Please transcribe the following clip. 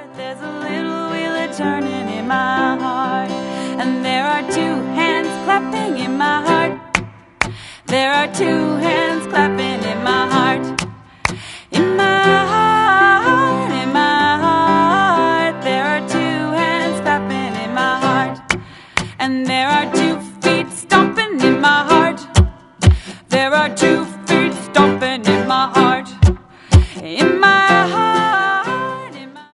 There's a little wheel a-turning in my heart, and there are two hands clapping in my heart. There are two hands clapping in my heart. In my heart, in my heart. There are two hands clapping in my heart, and there are 2 feet stomping in my heart. There are 2